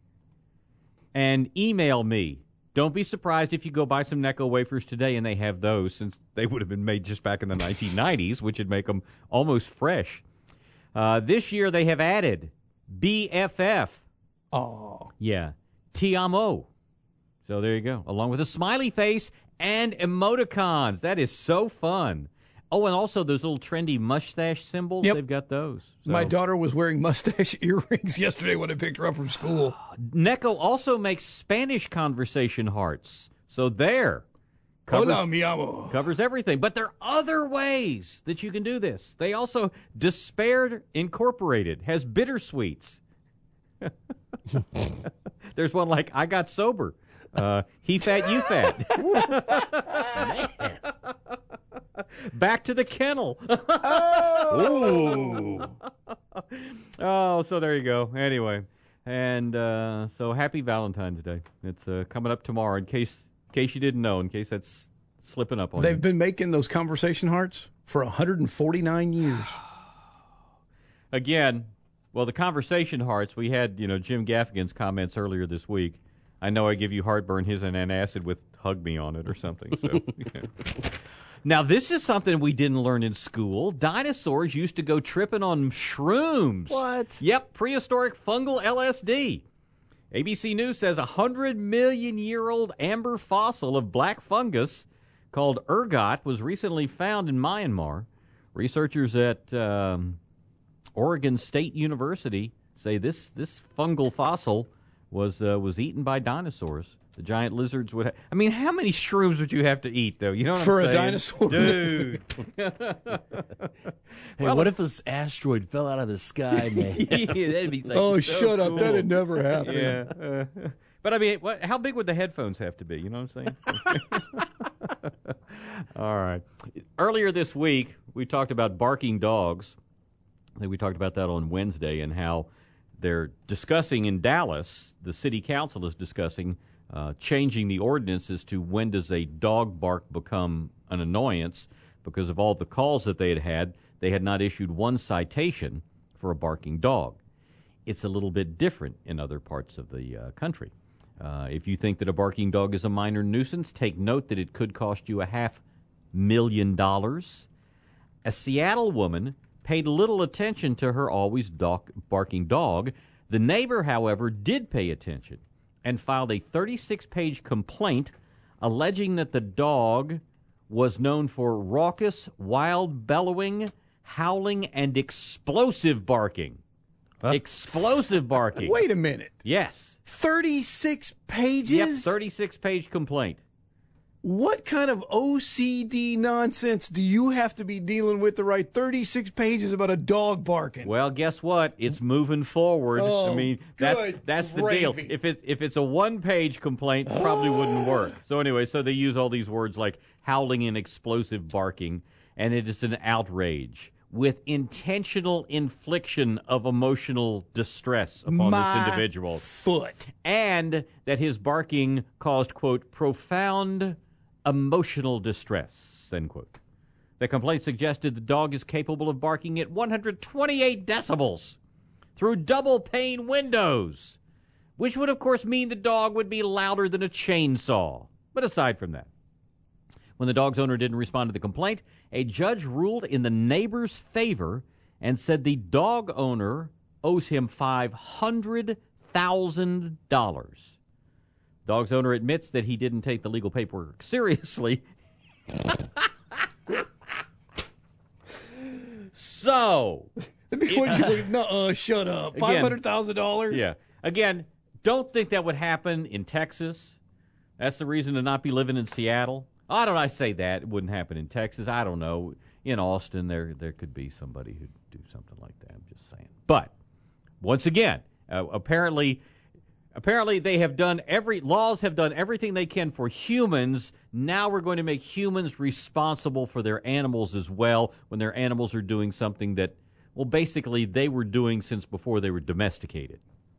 and email me. Don't be surprised if you go buy some Necco wafers today and they have those, since they would have been made just back in the nineteen nineties, which would make them almost fresh. Uh, this year they have added B F F. Oh. Yeah. Ti amo. So there you go. Along with a smiley face and emoticons. That is so fun. Oh, and also those little trendy mustache symbols. Yep. They've got those. So. My daughter was wearing mustache earrings yesterday when I picked her up from school. Necco also makes Spanish conversation hearts. So there. Covers, Hola, mi amo. Covers everything. But there are other ways that you can do this. They also, Despair Incorporated has bittersweets. There's one like, I got sober. Uh, he fat, you fat. Man. Back to the kennel. Oh. Oh, so there you go. Anyway, and uh, so happy Valentine's Day. It's uh, coming up tomorrow. In case, in case you didn't know, in case that's slipping up on They've you. been making those conversation hearts for one hundred forty-nine years. Again, well, the conversation hearts. We had, you know, Jim Gaffigan's comments earlier this week. I know I give you heartburn. His an antacid with "hug me" on it or something. So. Yeah. Now, this is something we didn't learn in school. Dinosaurs used to go tripping on shrooms. What? Yep, prehistoric fungal L S D. A B C News says a one hundred million year old amber fossil of black fungus called ergot was recently found in Myanmar. Researchers at um, Oregon State University say this, this fungal fossil was uh, was eaten by dinosaurs. The giant lizards would have... I mean, how many shrooms would you have to eat, though? You know what For I'm a saying? dinosaur? Dude. Hey, Well, what if this asteroid fell out of the sky, man? Yeah, that'd be like Oh, so shut up. cool. That'd never happen. Yeah. Uh, but, I mean, what, how big would the headphones have to be? You know what I'm saying? All right. Earlier this week, we talked about barking dogs. I think we talked about that on Wednesday and how they're discussing in Dallas, the city council is discussing uh, changing the ordinance as to when does a dog bark become an annoyance. Because of all the calls that they had had, they had not issued one citation for a barking dog. It's a little bit different in other parts of the uh, country. Uh, if you think that a barking dog is a minor nuisance, take note that it could cost you a half million dollars. A Seattle woman paid little attention to her always dog, barking dog. The neighbor, however, did pay attention and filed a thirty-six page complaint alleging that the dog was known for raucous, wild bellowing, howling, and explosive barking. Huh? Explosive barking. Wait a minute. Yes. thirty-six pages? Yep, thirty-six page complaint. What kind of O C D nonsense do you have to be dealing with to write thirty-six pages about a dog barking? Well, guess what? It's moving forward. Oh, I mean, that's good that's the gravy. deal. If it if it's a one-page complaint, it probably wouldn't work. So anyway, so they use all these words like howling and explosive barking, and it is an outrage with intentional infliction of emotional distress upon My this individual. Foot. And that his barking caused, quote, profound emotional distress, end quote. The complaint suggested the dog is capable of barking at one hundred twenty-eight decibels through double-pane windows, which would, of course, mean the dog would be louder than a chainsaw. But aside from that, when the dog's owner didn't respond to the complaint, a judge ruled in the neighbor's favor and said the dog owner owes him five hundred thousand dollars. Dog's owner admits that he didn't take the legal paperwork seriously. So, What'd you think? Nuh-uh, shut up. five hundred thousand dollars? Yeah. Again, don't think that would happen in Texas. That's the reason to not be living in Seattle. Why don't I say that? It wouldn't happen in Texas. I don't know. In Austin, there there could be somebody who'd do something like that. I'm just saying. But, once again, uh, apparently... Apparently, they have done every, laws have done everything they can for humans. Now we're going to make humans responsible for their animals as well when their animals are doing something that, well, basically they were doing since before they were domesticated.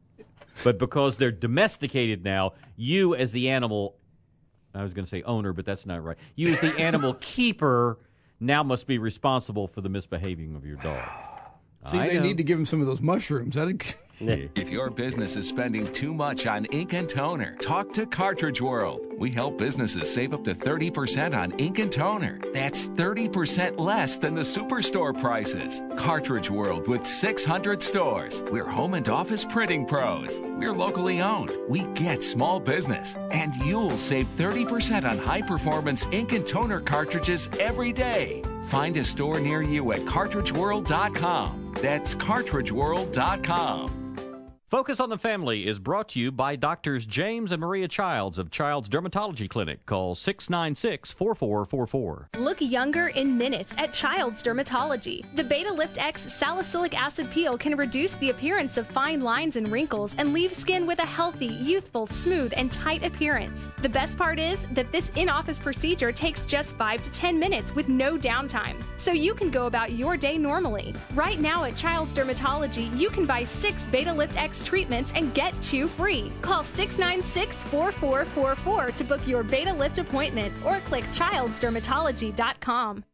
But because they're domesticated now, you as the animal, I was going to say owner, but that's not right. You as the animal keeper now must be responsible for the misbehaving of your dog. See, I they know. need to give him some of those mushrooms. That'd... If your business is spending too much on ink and toner, talk to Cartridge World. We help businesses save up to thirty percent on ink and toner. That's thirty percent less than the superstore prices. Cartridge World with six hundred stores. We're home and office printing pros. We're locally owned. We get small business. And you'll save thirty percent on high-performance ink and toner cartridges every day. Find a store near you at cartridge world dot com. That's cartridge world dot com. Focus on the Family is brought to you by Doctors James and Maria Childs of Child's Dermatology Clinic. Call six nine six, four four four four. Look younger in minutes at Child's Dermatology. The Beta Lift X salicylic acid peel can reduce the appearance of fine lines and wrinkles and leave skin with a healthy, youthful, smooth, and tight appearance. The best part is that this in-office procedure takes just five to ten minutes with no downtime, so you can go about your day normally. Right now at Child's Dermatology, you can buy six Beta Lift X treatments and get two free. Call six nine six, four four four four to book your Beta Lift appointment or click childs dermatology dot com.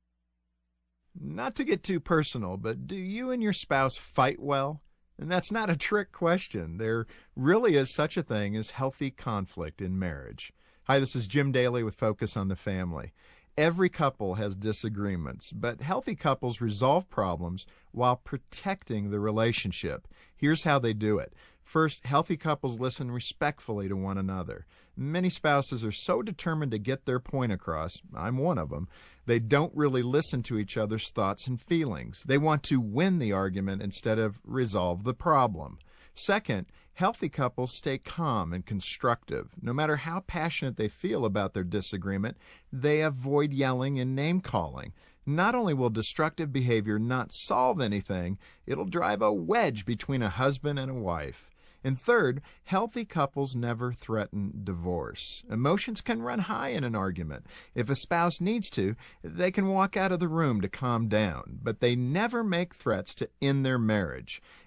Not to get too personal, but do you and your spouse fight well? And that's not a trick question. There really is such a thing as healthy conflict in marriage. Hi, this is Jim Daly with Focus on the Family. Every couple has disagreements, but healthy couples resolve problems while protecting the relationship. Here's how they do it. First, healthy couples listen respectfully to one another. Many spouses are so determined to get their point across, I'm one of them, they don't really listen to each other's thoughts and feelings. They want to win the argument instead of resolve the problem. Second, healthy couples stay calm and constructive. No matter how passionate they feel about their disagreement, they avoid yelling and name-calling. Not only will destructive behavior not solve anything, it'll drive a wedge between a husband and a wife. And third, healthy couples never threaten divorce. Emotions can run high in an argument. If a spouse needs to, they can walk out of the room to calm down, but they never make threats to end their marriage.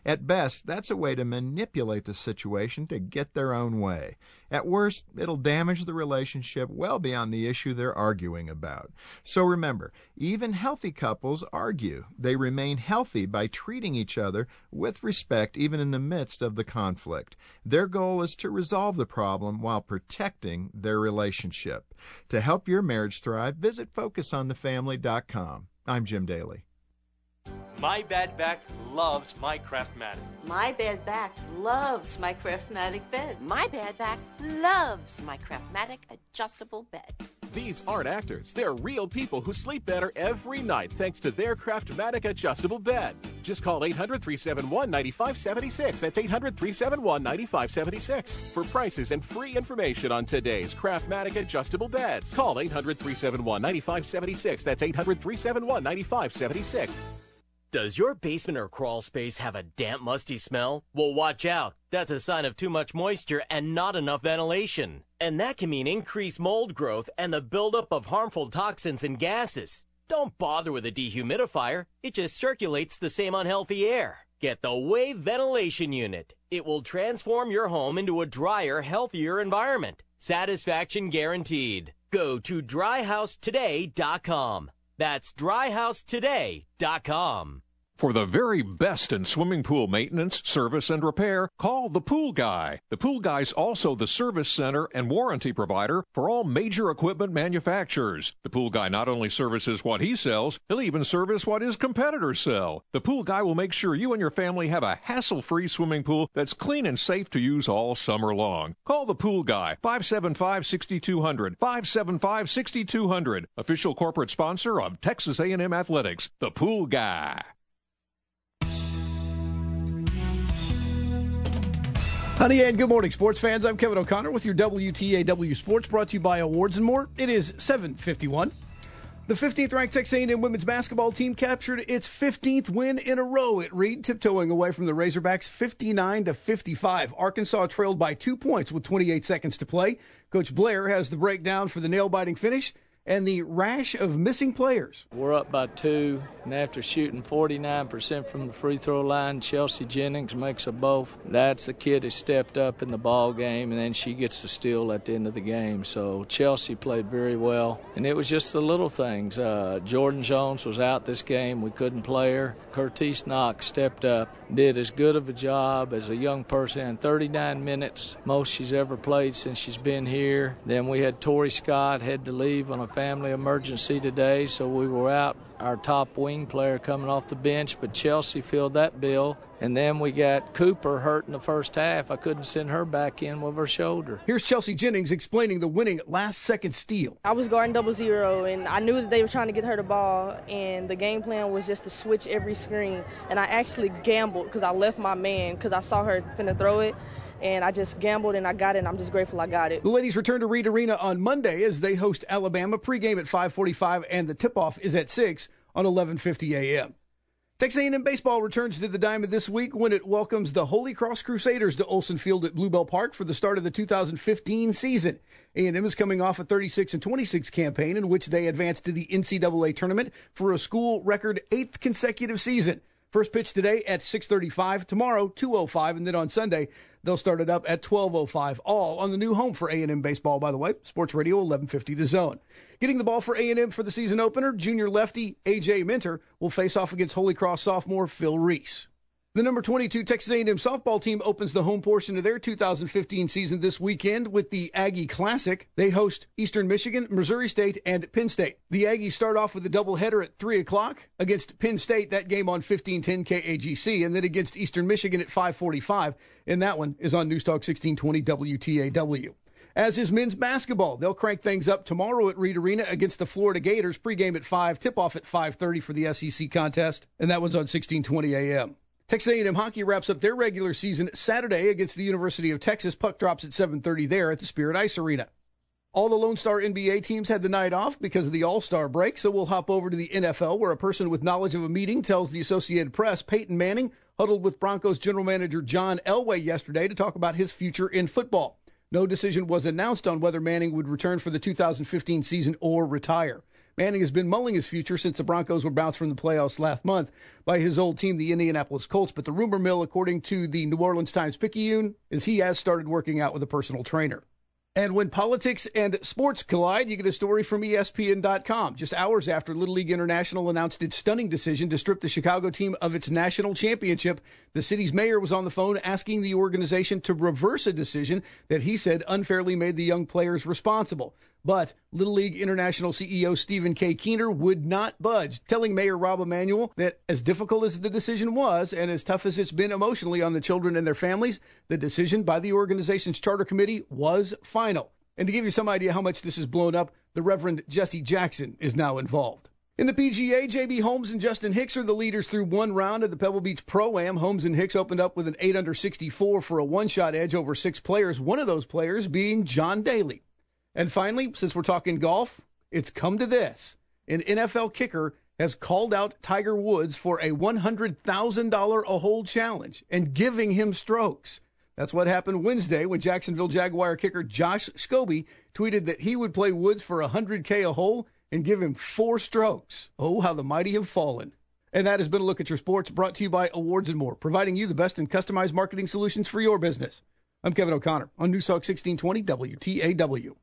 At best, that's a way to manipulate the situation to get their own way. At worst, it'll damage the relationship well beyond the issue they're arguing about. So remember, even healthy couples argue. They remain healthy by treating each other with respect even in the midst of the conflict. Their goal is to resolve the problem while protecting their relationship. To help your marriage thrive, visit focus on the family dot com. I'm Jim Daly. My bad back loves my Craftmatic. My bad back loves my Craftmatic bed. My bad back loves my Craftmatic adjustable bed. These aren't actors. They're real people who sleep better every night thanks to their Craftmatic adjustable bed. Just call eight hundred, three seven one, nine five seven six. That's eight hundred, three seven one, nine five seven six for prices and free information on today's Craftmatic adjustable beds. Call eight hundred, three seven one, nine five seven six. That's eight hundred, three seven one, nine five seven six. Does your basement or crawl space have a damp, musty smell? Well, watch out. That's a sign of too much moisture and not enough ventilation. And that can mean increased mold growth and the buildup of harmful toxins and gases. Don't bother with a dehumidifier. It just circulates the same unhealthy air. Get the Wave Ventilation Unit. It will transform your home into a drier, healthier environment. Satisfaction guaranteed. Go to dry house today dot com. That's dry house today dot com. For the very best in swimming pool maintenance, service, and repair, call the Pool Guy. The Pool Guy's also the service center and warranty provider for all major equipment manufacturers. The Pool Guy not only services what he sells, he'll even service what his competitors sell. The Pool Guy will make sure you and your family have a hassle-free swimming pool that's clean and safe to use all summer long. Call the Pool Guy, five seven five, six two zero zero, five seven five, six two zero zero, official corporate sponsor of Texas A and M Athletics. The Pool Guy. Honey, and good morning, sports fans. I'm Kevin O'Connor with your W T A W Sports, brought to you by Awards and More. It is seven fifty-one. The fifteenth ranked Texas A and M women's basketball team captured its fifteenth win in a row at Reed, tiptoeing away from the Razorbacks fifty-nine to fifty-five. Arkansas trailed by two points with twenty-eight seconds to play. Coach Blair has the breakdown for the nail-biting finish and the rash of missing players. We're up by two, and after shooting forty-nine percent from the free throw line, Chelsea Jennings makes a both. That's the kid who stepped up in the ball game, and then she gets the steal at the end of the game. So Chelsea played very well, and it was just the little things. Uh, Jordan Jones was out this game. We couldn't play her. Curtis Knox stepped up, did as good of a job as a young person in thirty-nine minutes, most she's ever played since she's been here. Then we had Tori Scott, had to leave on a family emergency today, so we were out our top wing player coming off the bench, but Chelsea filled that bill. And then we got Cooper hurt in the first half. I couldn't send her back in with her shoulder. Here's Chelsea Jennings explaining the winning last-second steal. I was guarding double zero, and I knew that they were trying to get her the ball, and the game plan was just to switch every screen. And I actually gambled because I left my man because I saw her finna throw it. And I just gambled, and I got it, and I'm just grateful I got it. The ladies return to Reed Arena on Monday as they host Alabama. Pregame at five forty-five, and the tip-off is at six on eleven fifty a.m. Texas A and M baseball returns to the Diamond this week when it welcomes the Holy Cross Crusaders to Olson Field at Bluebell Park for the start of the two thousand fifteen season. A and M is coming off a thirty-six and twenty-six campaign in which they advanced to the N C double A tournament for a school record eighth consecutive season. First pitch today at six thirty-five, tomorrow two oh five, and then on Sunday they'll start it up at twelve oh five, all on the new home for A and M baseball, by the way, Sports Radio eleven fifty The Zone. Getting the ball for A and M for the season opener, junior lefty A J Minter will face off against Holy Cross sophomore Phil Reese. The number twenty-two Texas A and M softball team opens the home portion of their two thousand fifteen season this weekend with the Aggie Classic. They host Eastern Michigan, Missouri State, and Penn State. The Aggies start off with a doubleheader at three o'clock against Penn State, that game on fifteen ten K A G C, and then against Eastern Michigan at five forty-five, and that one is on News Talk sixteen twenty W T A W. As is men's basketball, they'll crank things up tomorrow at Reed Arena against the Florida Gators. Pregame at five, tip-off at five thirty for the S E C contest, and that one's on sixteen twenty A M. Texas A and M hockey wraps up their regular season Saturday against the University of Texas. Puck drops at seven thirty there at the Spirit Ice Arena. All the Lone Star N B A teams had the night off because of the All-Star break, so we'll hop over to the N F L, where a person with knowledge of a meeting tells the Associated Press Peyton Manning huddled with Broncos general manager John Elway yesterday to talk about his future in football. No decision was announced on whether Manning would return for the two thousand fifteen season or retire. Manning has been mulling his future since the Broncos were bounced from the playoffs last month by his old team, the Indianapolis Colts. But the rumor mill, according to the New Orleans Times-Picayune, is he has started working out with a personal trainer. And when politics and sports collide, you get a story from E S P N dot com. Just hours after Little League International announced its stunning decision to strip the Chicago team of its national championship, the city's mayor was on the phone asking the organization to reverse a decision that he said unfairly made the young players responsible. But Little League International C E O Stephen K. Keener would not budge, telling Mayor Rob Emanuel that as difficult as the decision was and as tough as it's been emotionally on the children and their families, the decision by the organization's charter committee was final. And to give you some idea how much this has blown up, the Reverend Jesse Jackson is now involved. In the P G A, J B Holmes and Justin Hicks are the leaders through one round of the Pebble Beach Pro-Am. Holmes and Hicks opened up with an eight under sixty-four for a one-shot edge over six players, one of those players being John Daly. And finally, since we're talking golf, it's come to this. An N F L kicker has called out Tiger Woods for a one hundred thousand dollars a hole challenge and giving him strokes. That's what happened Wednesday when Jacksonville Jaguar kicker Josh Scobie tweeted that he would play Woods for one hundred thousand dollars a hole and give him four strokes. Oh, how the mighty have fallen. And that has been a look at your sports, brought to you by Awards and More, providing you the best in customized marketing solutions for your business. I'm Kevin O'Connor on News Talk sixteen twenty W T A W.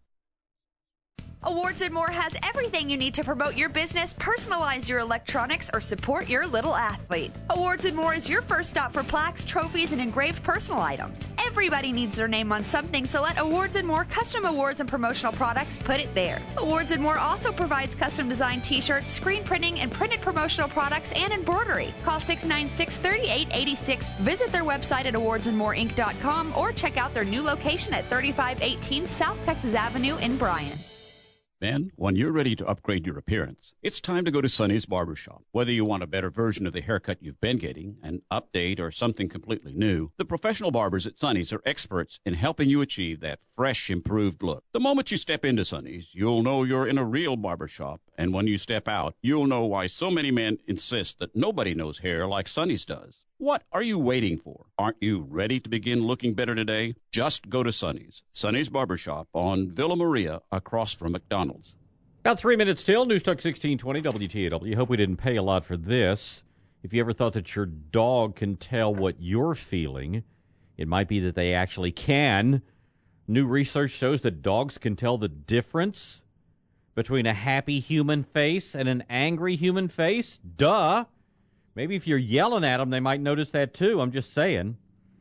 Awards and More has everything you need to promote your business, personalize your electronics, or support your little athlete. Awards and More is your first stop for plaques, trophies, and engraved personal items. Everybody needs their name on something, so let Awards and More custom awards and promotional products put it there. Awards and More also provides custom designed t-shirts, screen printing, and printed promotional products and embroidery. Call six nine six, three eight eight six, visit their website at awards and more inc dot com, or check out their new location at thirty-five eighteen South Texas Avenue in Bryan. Then, when you're ready to upgrade your appearance, it's time to go to Sonny's Barbershop. Whether you want a better version of the haircut you've been getting, an update, or something completely new, the professional barbers at Sonny's are experts in helping you achieve that fresh, improved look. The moment you step into Sonny's, you'll know you're in a real barbershop, and when you step out, you'll know why so many men insist that nobody knows hair like Sonny's does. What are you waiting for? Aren't you ready to begin looking better today? Just go to Sonny's. Sonny's Barbershop on Villa Maria across from McDonald's. About three minutes till. News Talk sixteen twenty W T A W. Hope we didn't pay a lot for this. If you ever thought that your dog can tell what you're feeling, it might be that they actually can. New research shows that dogs can tell the difference between a happy human face and an angry human face. Duh. Maybe if you're yelling at them, they might notice that too. I'm just saying.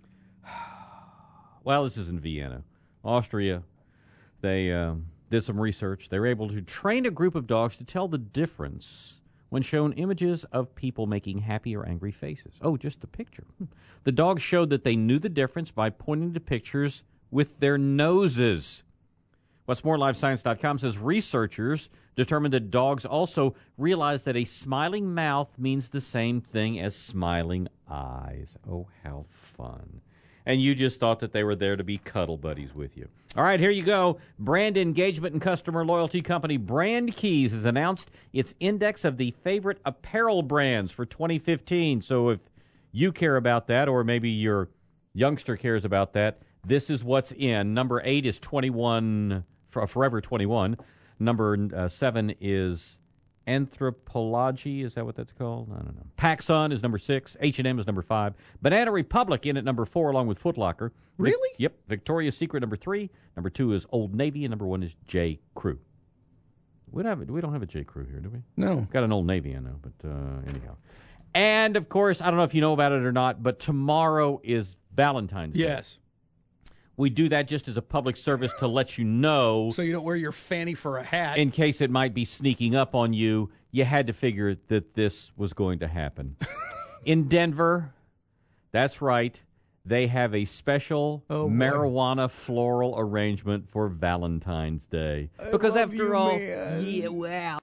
Well, this is in Vienna, Austria. They um, did some research. They were able to train a group of dogs to tell the difference when shown images of people making happy or angry faces. Oh, just the picture. The dogs showed that they knew the difference by pointing to pictures with their noses. What's More Live Science dot com says researchers determined that dogs also realize that a smiling mouth means the same thing as smiling eyes. Oh, how fun. And you just thought that they were there to be cuddle buddies with you. All right, here you go. Brand engagement and customer loyalty company Brand Keys has announced its index of the favorite apparel brands for twenty fifteen. So if you care about that, or maybe your youngster cares about that, this is what's in. Number eight is twenty-one, Forever twenty-one. Number uh, seven is Anthropologie. Is that what that's called? I don't know. PacSun is number six. H and M is number five. Banana Republic in at number four, along with Foot Locker. Really? Vic- yep. Victoria's Secret number three. Number two is Old Navy, and number one is J. Crew. We don't have, we don't have a J. Crew here, do we? No. Got an Old Navy, I know, but uh, anyhow. And, of course, I don't know if you know about it or not, but tomorrow is Valentine's Day. Yes. We do that just as a public service to let you know. So you don't wear your fanny for a hat. In case it might be sneaking up on you, you had to figure that this was going to happen. In Denver, that's right, they have a special oh, marijuana floral arrangement for Valentine's Day. Because after you, all, man. yeah, well.